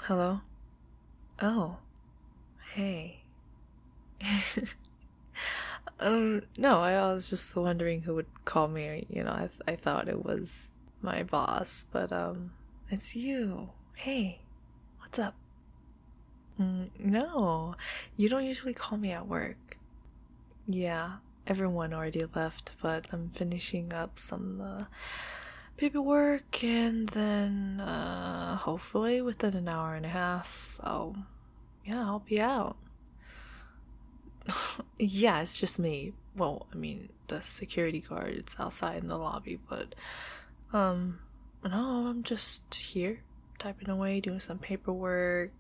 Hello? Oh, hey. No, I was just wondering who would call me. I thought it was my boss, but, it's you. Hey, what's up? No, you don't usually call me at work. Yeah, everyone already left, but I'm finishing up some, paperwork, and then, hopefully within an hour and a half, I'll be out. Yeah, it's just me. Well, I mean, the security guard's outside in the lobby, but, um, no, I'm just here, typing away, doing some paperwork.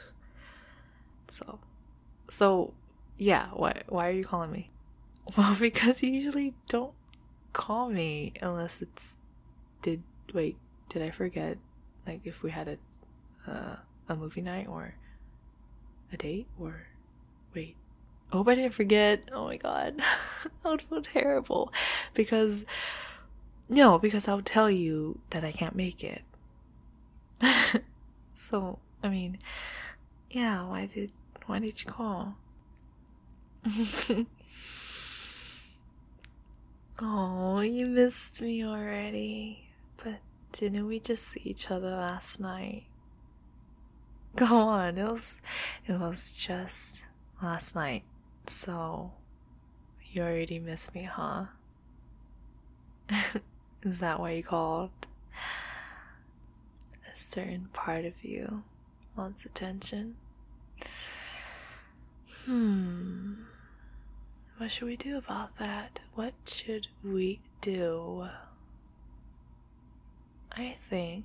So, so, yeah, why are you calling me? Well, because you usually don't call me unless did, wait, did I forget, like, if we had a movie night or a date or, wait. I hope I didn't forget. Oh my god. I would feel terrible. Because, no, because I'll tell you that I can't make it. So, I mean, yeah, why did you call? Oh, you missed me already. But didn't we just see each other last night? Go on, it was just last night. So, you already missed me, huh? Is that why you called? A certain part of you wants attention. What should we do about that? What should we do? I think.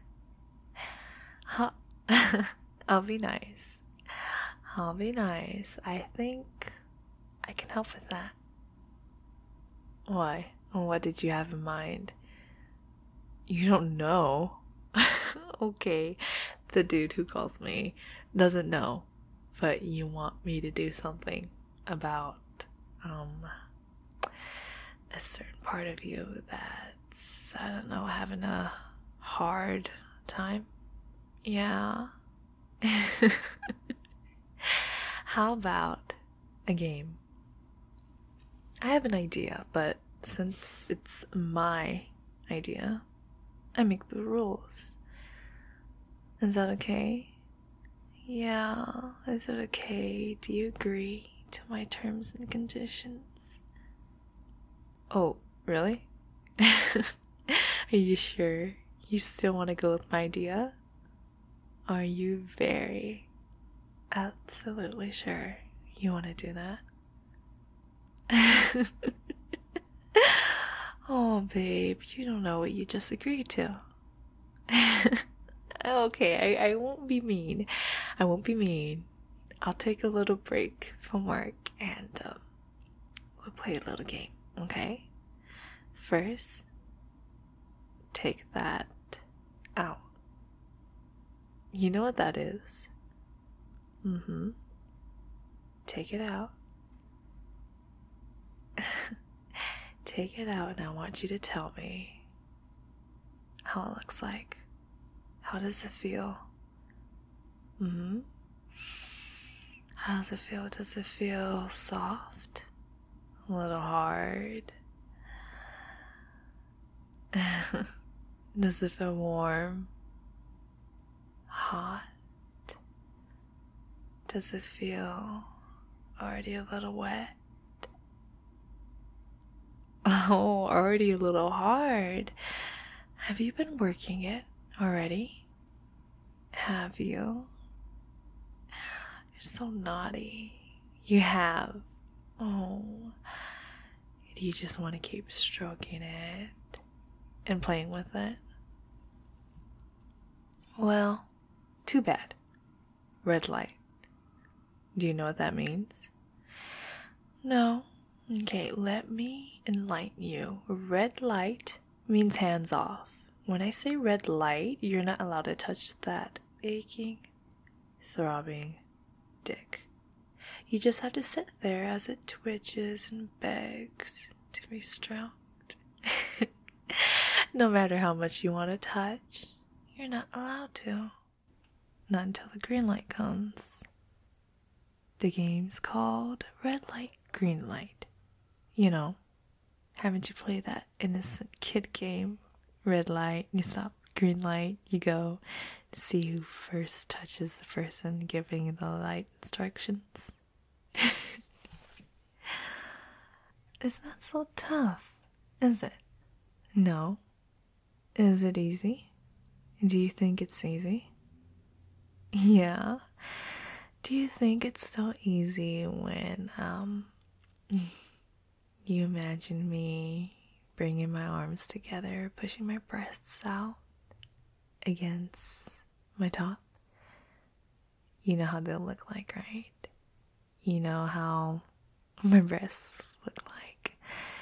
Huh. I'll be nice. I'll be nice. I think I can help with that. Why? What did you have in mind? You don't know. Okay, the dude who calls me doesn't know, but you want me to do something about a certain part of you that's, I don't know, having a hard time. Yeah. How about a game? I have an idea, but since it's my idea, I make the rules. Is that okay? Yeah, is it okay? Do you agree to my terms and conditions? Oh, really? Are you sure you still want to go with my idea? Are you very, absolutely sure you want to do that? Oh, babe, you don't know what you just agreed to. Okay, I won't be mean. I won't be mean. I'll take a little break from work and we'll play a little game, okay? First, take that out. You know what that is? Mm-hmm. Take it out. Take it out, and I want you to tell me how it looks like. How does it feel? Mm-hmm. How does it feel? Does it feel soft? A little hard? Does it feel warm? Hot? Does it feel already a little wet? Oh, already a little hard. Have you been working it already? Have you? You're so naughty. You have. Oh. Do you just want to keep stroking it and playing with it? Well, too bad. Red light. Do you know what that means? No. Okay, let me enlighten you. Red light means hands off. When I say red light, you're not allowed to touch that aching, throbbing dick. You just have to sit there as it twitches and begs to be stroked. No matter how much you want to touch, you're not allowed to. not until the green light comes. The game's called Red Light, Green Light. You know, haven't you played that innocent kid game? Red light, you stop, green light, you go to see who first touches the person giving the light instructions. It's not so tough, is it? No. Is it easy? Do you think it's easy? Yeah. Do you think it's so easy when, you imagine me bringing my arms together, pushing my breasts out against my top? You know how they'll look like, right? You know how my breasts look like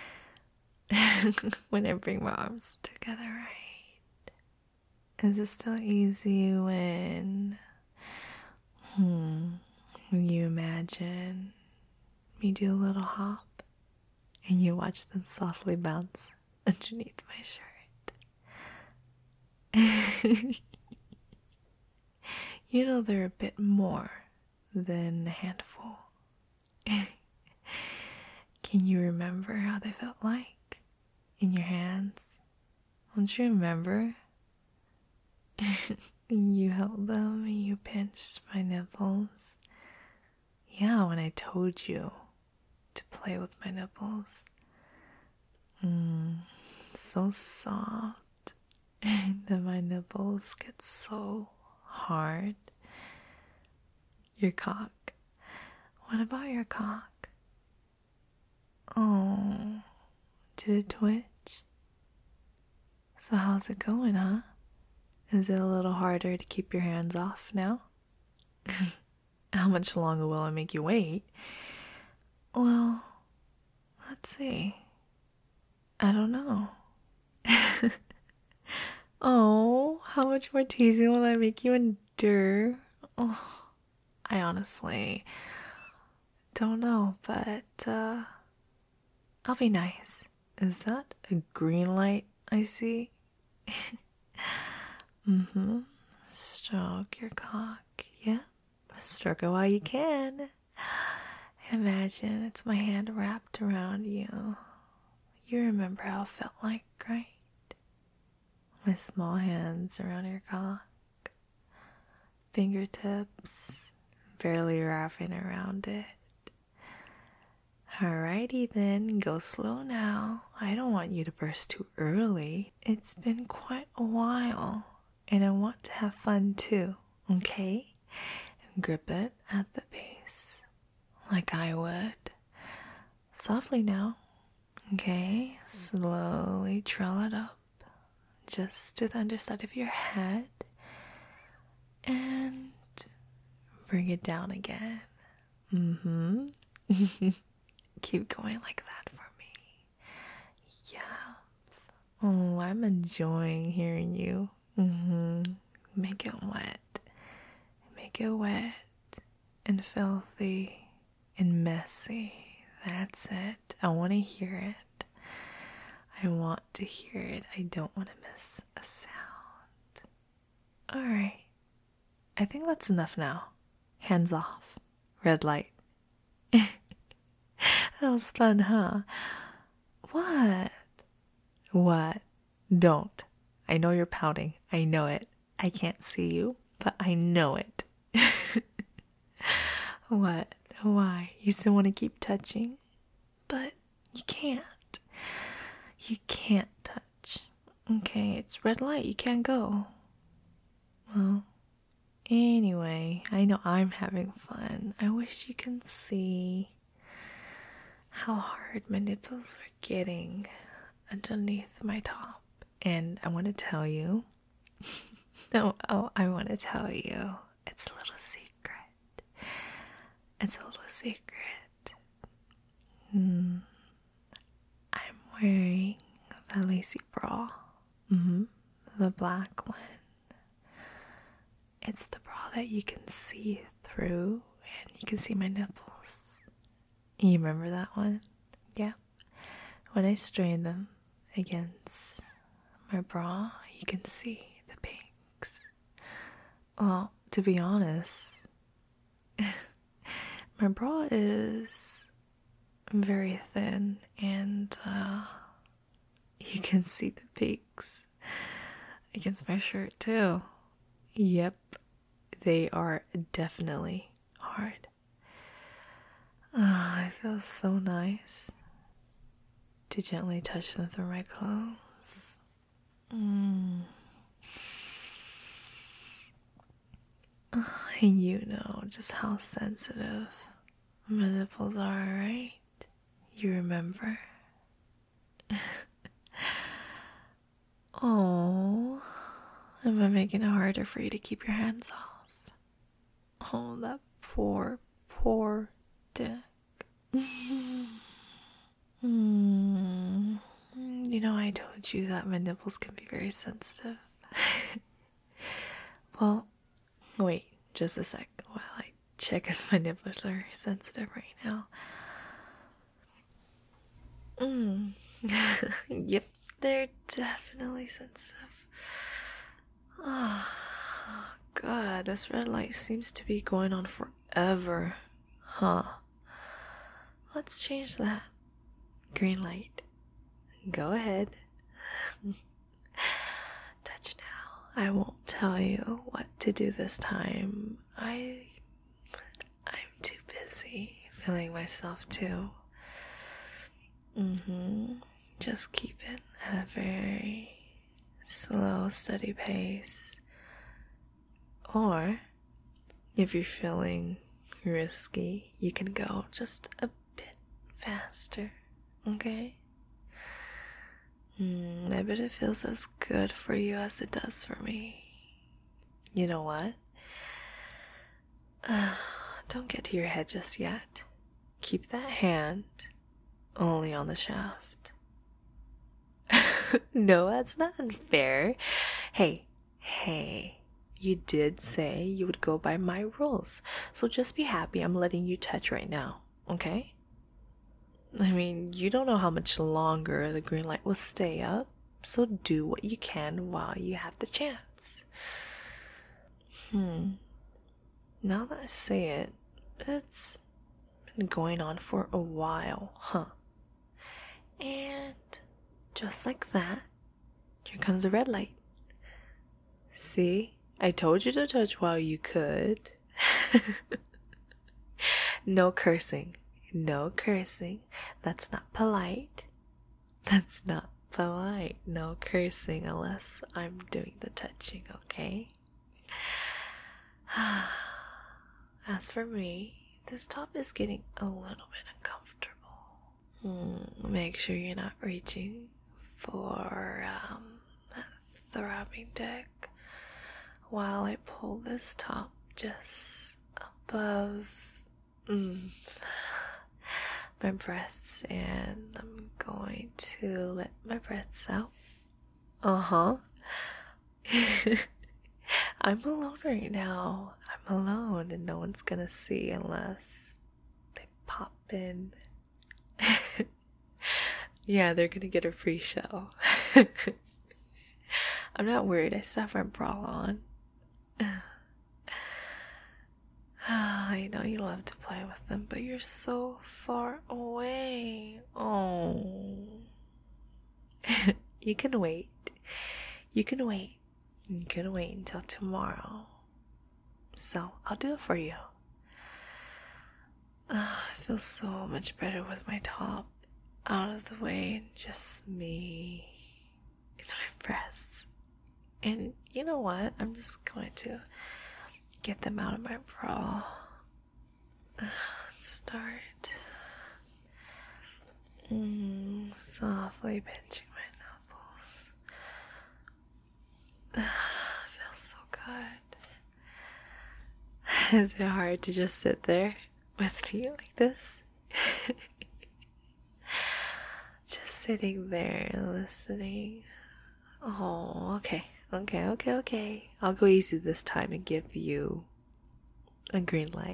when I bring my arms together, right? Is it still easy when you imagine me do a little hop and you watch them softly bounce underneath my shirt? You know they're a bit more than a handful. Can you remember how they felt like in your hands? Don't you remember? You held them and you pinched my nipples. Yeah, when I told you to play with my nipples. So soft. And then my nipples get so hard. Your cock. What about your cock? Oh, did it twitch? So how's it going, huh? Is it a little harder to keep your hands off now? How much longer will I make you wait? Well, let's see. I don't know. Oh, how much more teasing will I make you endure? Oh, I honestly don't know, but I'll be nice. Is that a green light I see? Stroke your cock. Yep. Stroke it while you can. Imagine it's my hand wrapped around you. You remember how it felt like, right? My small hands around your cock. Fingertips barely wrapping around it. Alrighty then, go slow now. I don't want you to burst too early. It's been quite a while, and I want to have fun too, okay? Grip it at the base, like I would. Softly now, okay? Slowly trail it up, just to the underside of your head, and bring it down again. Keep going like that for me. Yeah. Oh, I'm enjoying hearing you. Make it wet. Make it wet and filthy and messy. That's it. I want to hear it. I want to hear it. I don't want to miss a sound. Alright. I think that's enough now. Hands off. Red light. That was fun, huh? What? What? Don't. I know you're pouting. I know it. I can't see you, but I know it. What? Why? You still want to keep touching? But you can't. You can't touch. Okay, it's red light. You can't go. Well, anyway, I know I'm having fun. I wish you can see how hard my nipples are getting underneath my top. And I want to tell you. I want to tell you. It's a little secret. It's a little secret. I'm wearing the lacy bra. The black one. It's the bra that you can see through and you can see my nipples. You remember that one? Yeah. When I strain them against my bra, you can see the pinks. Well, to be honest, my bra is very thin and you can see the peaks against my shirt too. Yep, they are definitely hard. It feels so nice to gently touch them through my clothes. And you know just how sensitive my nipples are, right? You remember? Oh, am I making it harder for you to keep your hands off? Oh, that poor, poor dick. You know, I told you that my nipples can be very sensitive. Well, wait just a sec while I check if my nipples are sensitive right now. Yep, they're definitely sensitive. Oh, God, this red light seems to be going on forever. Huh. Let's change that. Green light. Go ahead. Touch now. I won't tell you what to do this time. I'm too busy feeling myself too. Just keep it at a very slow, steady pace. Or, if you're feeling risky, you can go just a bit faster, okay? I bet it feels as good for you as it does for me. You know what? Don't get to your head just yet. Keep that hand only on the shaft. No, that's not unfair. Hey, you did say you would go by my rules, so just be happy I'm letting you touch right now, okay? I mean, you don't know how much longer the green light will stay up, so do what you can while you have the chance. Now that I say it, it's been going on for a while, huh? And just like that, here comes the red light. See? I told you to touch while you could. No cursing. No cursing. That's not polite. That's not polite. No cursing unless I'm doing the touching, okay? As for me, this top is getting a little bit uncomfortable. Make sure you're not reaching for that throbbing dick while I pull this top just above my breasts, and I'm going to let my breaths out. I'm alone right now. I'm alone, and no one's gonna see unless they pop in. Yeah, they're gonna get a free show. I'm not worried. I still have my bra on. I know you love to play with them, but you're so far away. Oh. You can wait. You can wait. You can wait until tomorrow. So, I'll do it for you. I feel so much better with my top out of the way and just me in my breasts. And you know what? I'm just going to get them out of my bra. Let's start softly pinching my nipples. Feels so good. Is it hard to just sit there with me like this? Just sitting there listening. Oh, okay. I'll go easy this time and give you a green light.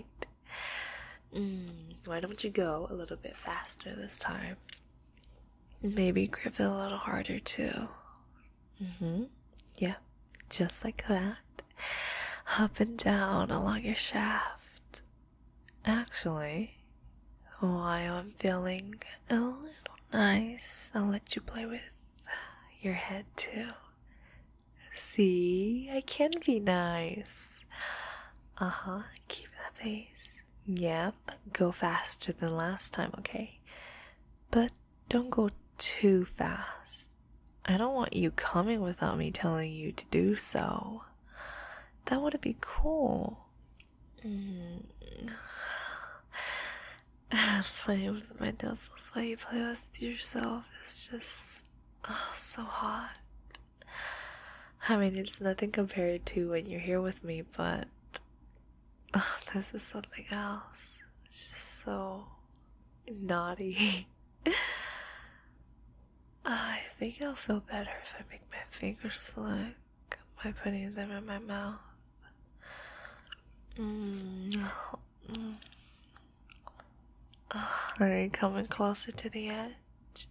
Why don't you go a little bit faster this time? Maybe grip it a little harder too. Yeah, just like that. up and down along your shaft. Actually, while I'm feeling a little nice, I'll let you play with your head too. See, I can be nice. Keep that pace. Yep, go faster than last time, okay? But don't go too fast. I don't want you coming without me telling you to do so. That would be cool. Playing with my nipples while you play with yourself is just so hot. I mean, it's nothing compared to when you're here with me, but this is something else. It's just so naughty. I think I'll feel better if I make my fingers slick by putting them in my mouth. Alright, coming closer to the edge.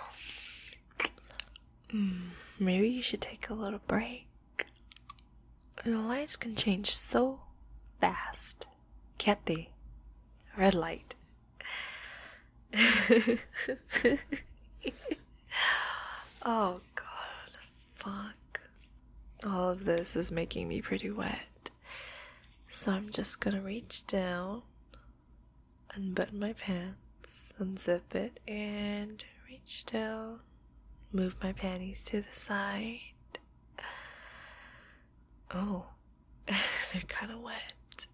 Maybe you should take a little break. The lights can change so fast, can't they? Red light. Oh god, fuck. All of this is making me pretty wet. So I'm just gonna reach down, unbutton my pants, unzip it, and reach down. Move my panties to the side. Oh, they're kind of wet.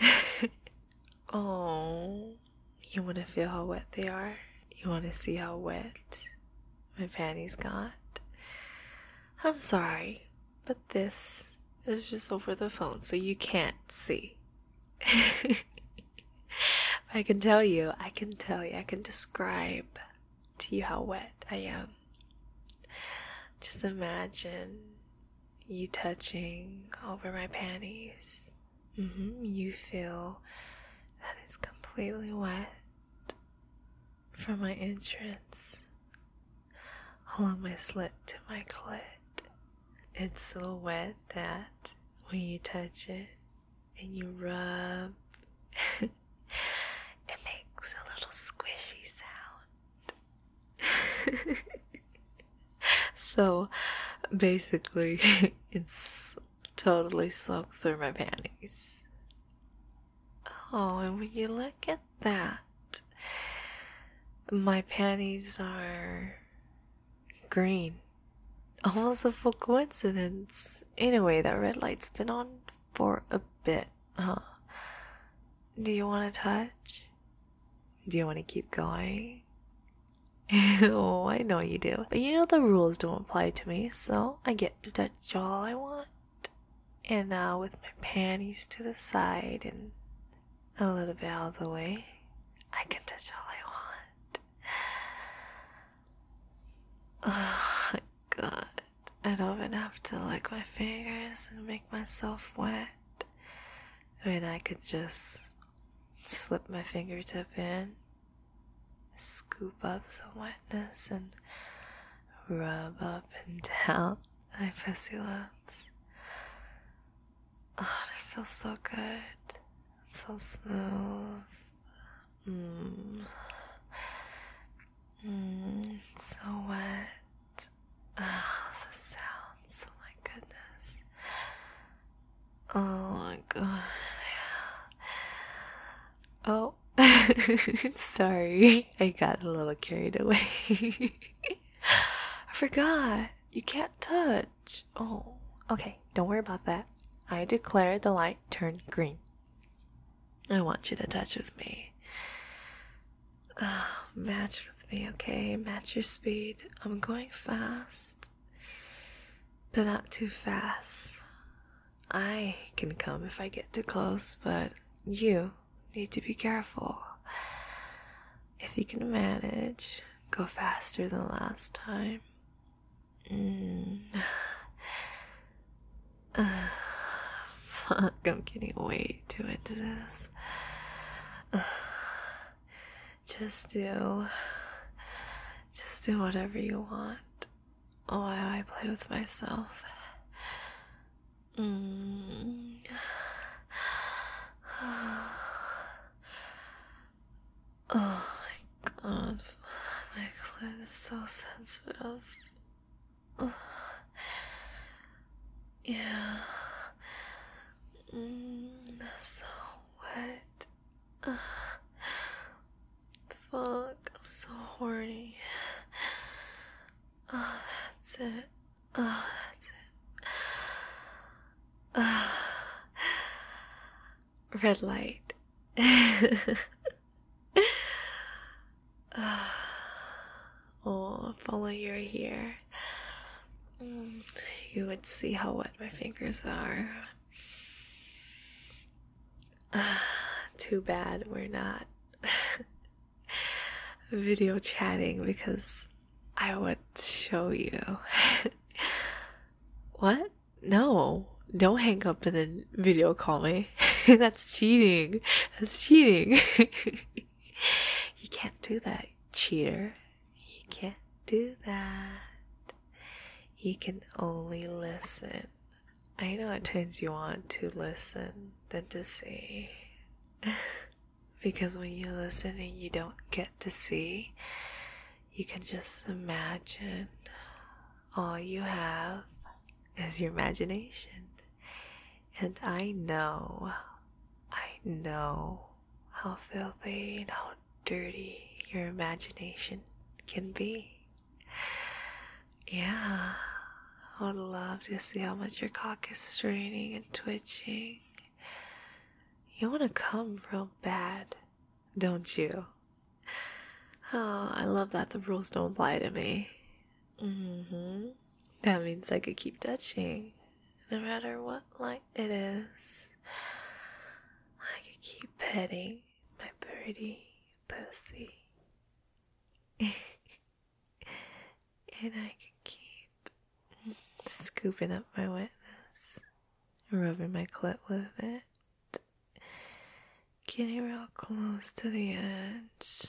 Oh, you want to feel how wet they are? You want to see how wet my panties got? I'm sorry, but this is just over the phone, so you can't see. I can tell you, I can describe to you how wet I am. Just imagine you touching over my panties. You feel that it's completely wet from my entrance along my slit to my clit. It's so wet that when you touch it and you rub, it makes a little squishy sound. So basically, it's totally soaked through my panties. Oh, and when you look at that, my panties are green. Almost a full coincidence. Anyway, that red light's been on for a bit, huh? Do you want to touch? Do you want to keep going? Oh, I know you do. But you know the rules don't apply to me, so I get to touch all I want. And now with my panties to the side and a little bit out of the way, I can touch all I want. Oh my god. I don't even have to lick my fingers and make myself wet. I mean, I could just slip my fingertip in, scoop up some wetness, and rub up and down my pussy lips. Oh, it feels so good. It's so smooth. It's so wet. Oh, the sounds. Oh my goodness. Oh my god. Oh, sorry. I got a little carried away. I forgot. You can't touch. Oh, okay. Don't worry about that. I declare the light turned green. I want you to touch with me. Match with me, okay? Match your speed. I'm going fast, but not too fast. I can come if I get too close, but you need to be careful. If you can manage, go faster than last time. Fuck, I'm getting way too into this. Just do whatever you want while I play with myself. sensitive. Ugh. Yeah. So wet. Ugh. Fuck, I'm so horny. Oh, that's it. Oh, that's it. Red light. Oh, if only you're here. You would see how wet my fingers are. Too bad we're not video chatting because I would show you. What? No, don't hang up and then video call me. That's cheating. That's cheating. You can't do that, cheater. You can't do that. You can only listen. I know it turns you on to listen than to see. Because when you listen and you don't get to see, you can just imagine. All you have is your imagination. And I know how filthy and how dirty your imagination can be. Yeah, I would love to see how much your cock is straining and twitching. You want to come real bad, don't you? Oh, I love that the rules don't apply to me. That means I could keep touching, no matter what light it is. I could keep petting my pretty pussy. And I could keep scooping up my wetness, rubbing my clit with it, getting real close to the edge.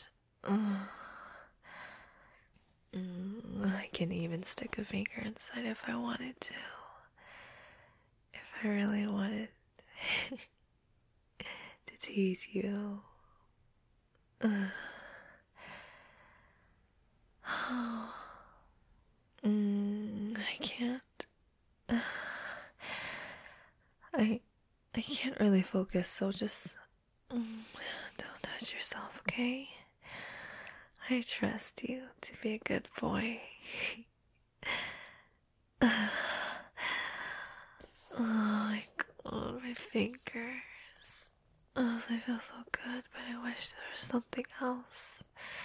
I can even stick a finger inside if I wanted to. If I really wanted to tease you. I can't. I can't really focus, so just don't touch yourself, okay? I trust you to be a good boy. Oh my god, my fingers. Oh, they feel so good, but I wish there was something else.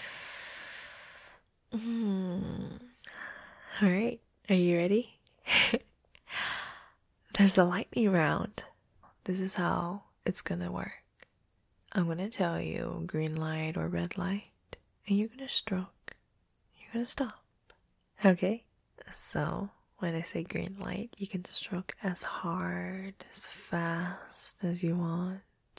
Alright, are you ready? There's a lightning round. This is how it's gonna work. I'm gonna tell you green light or red light, and you're gonna stroke. You're gonna stop. Okay? So, when I say green light, you can stroke as hard, as fast as you want.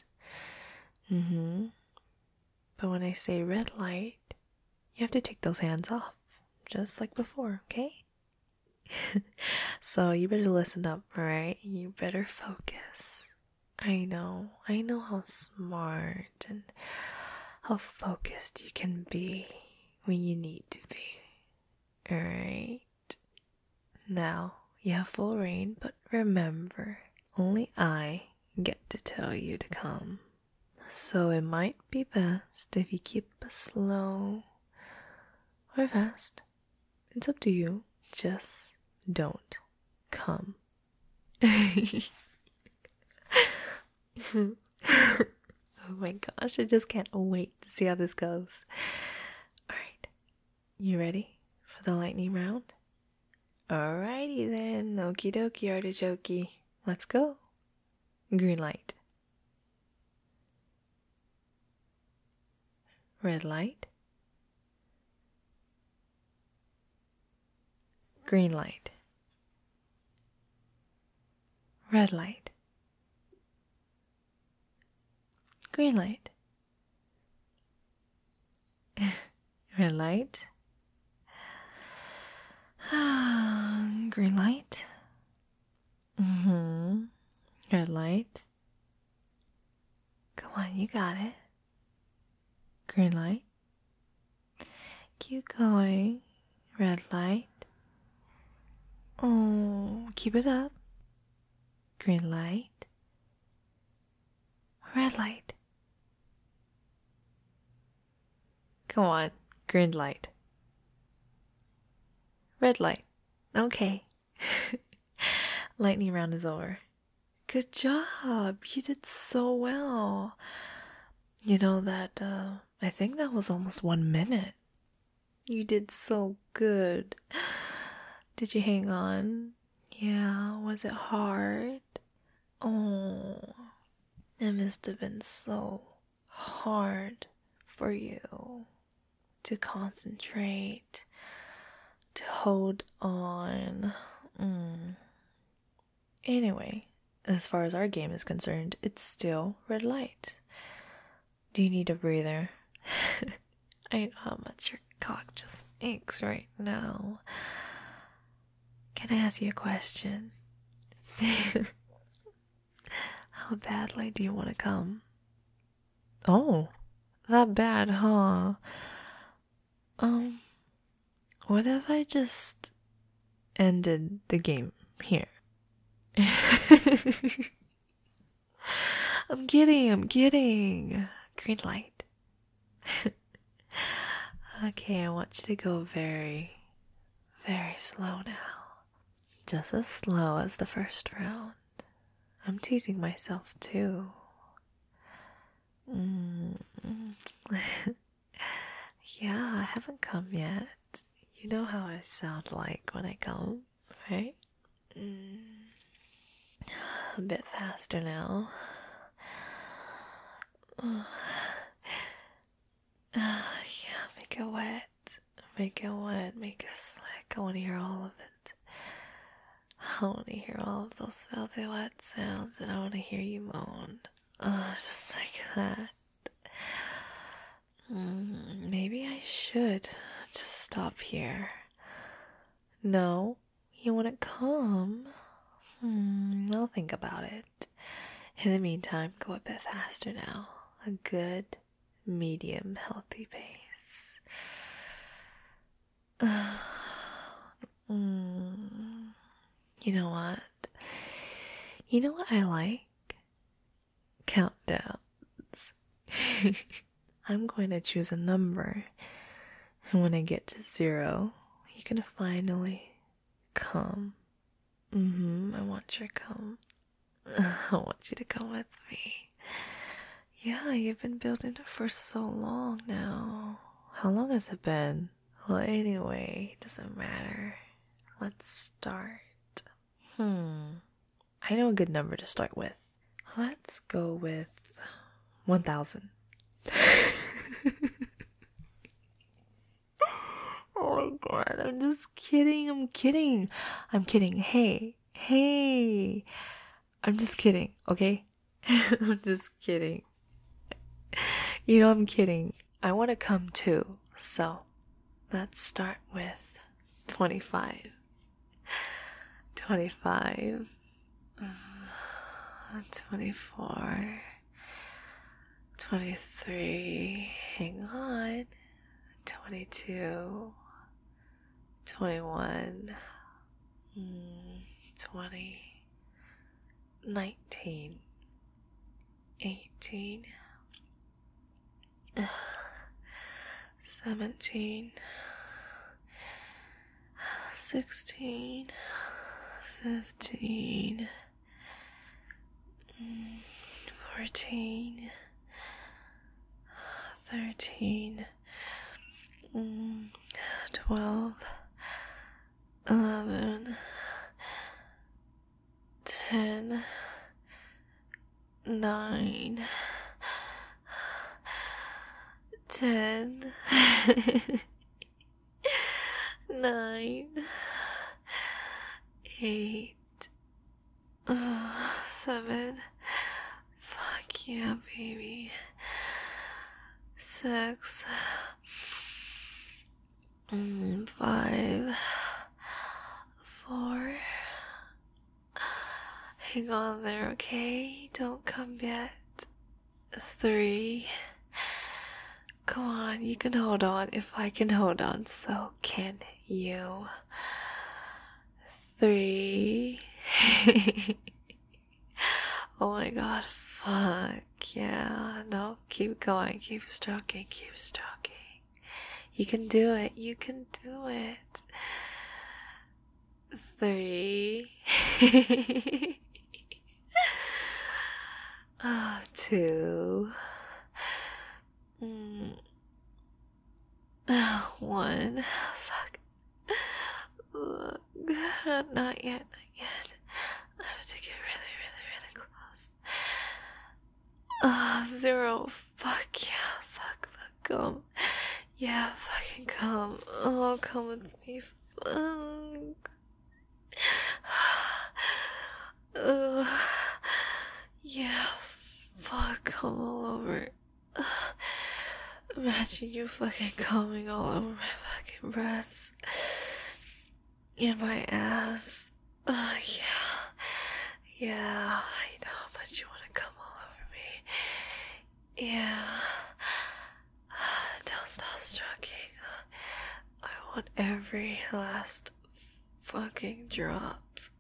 But when I say red light, you have to take those hands off, just like before, okay? So you better listen up, alright? You better focus. I know how smart and how focused you can be when you need to be. Alright? Now, you have full reign, but remember, only I get to tell you to come. So it might be best if you keep it slow or fast. It's up to you. Just don't come. Oh my gosh, I just can't wait to see how this goes. Alright, you ready for the lightning round? Alrighty then, okie dokie artichoke. Let's go. Green light. Red light. Green light. Red light. Green light. Red light. Green light. Red light. Come on, you got it. Green light. Keep going. Red light. Oh, keep it up. Green light. Red light. Come on, green light. Red light. Okay. Lightning round is over. Good job. You did so well. You know that, I think that was almost 1 minute. You did so good. Did you hang on? Yeah, was it hard? Oh, it must have been so hard for you to concentrate, to hold on. Anyway, as far as our game is concerned, it's still red light. Do you need a breather? I know how much your cock just aches right now. Can I ask you a question? How badly do you want to come? Oh, that bad, huh? What if I just ended the game here? I'm kidding. Green light. Okay, I want you to go very, very slow now. Just as slow as the first round. I'm teasing myself too. Yeah, I haven't come yet. You know how I sound like when I come, right? A bit faster now. Yeah, make it wet. Make it slick. I want to hear all of it. I want to hear all of those filthy wet sounds, and I want to hear you moan. Just like that. Maybe I should just stop here. No, you want to come? I'll think about it. In the meantime, go a bit faster now. A good, medium, healthy pace. You know what? You know what I like? Countdowns. I'm going to choose a number, and when I get to 0, you can finally come. I want your come. I want you to come with me. Yeah, you've been building it for so long now. How long has it been? Well, anyway, it doesn't matter. Let's start. I know a good number to start with. Let's go with 1,000. Oh my god, I'm just kidding. I'm kidding. Hey. I'm just kidding, okay? I'm just kidding. You know I'm kidding. I want to come too, so let's start with 25. 25. 24. 23. Hang on. 22. 21. 20. 19. 18. 17. 16. 15. 14. 13. 12. 11. 10. 9. 10. 9. 8. 7. Fuck yeah, baby. 6. 5. 4. Hang on there, okay? Don't come yet. 3. Come on, you can hold on. If I can hold on, so can you. 3. Oh my god, fuck yeah. No, keep going, keep stroking, keep stroking. You can do it, you can do it. 3. 2. 1. Fuck. Not yet, not yet. I have to get really, really, really close. 0. Fuck yeah, fuck, come. Yeah, fucking come. Oh, come with me. Fuck. Yeah, fuck, come all over. Imagine you fucking coming all over my fucking breasts. In my ass. Yeah. Yeah, I know how much you want to come all over me. Yeah. Don't stop stroking. I want every last fucking drop.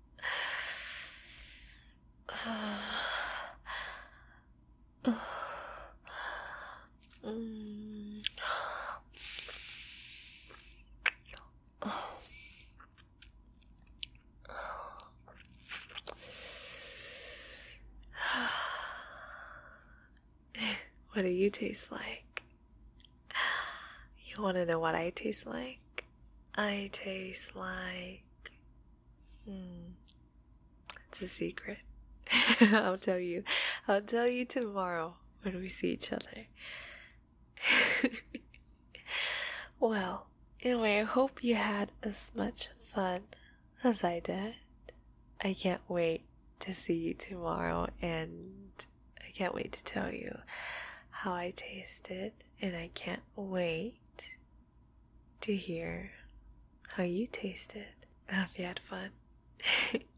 What do you taste like? You want to know what I taste like? I taste like... It's a secret. I'll tell you. I'll tell you tomorrow when we see each other. Well, anyway, I hope you had as much fun as I did. I can't wait to see you tomorrow, and I can't wait to tell you how I tasted, and I can't wait to hear how you tasted. I hope you had fun.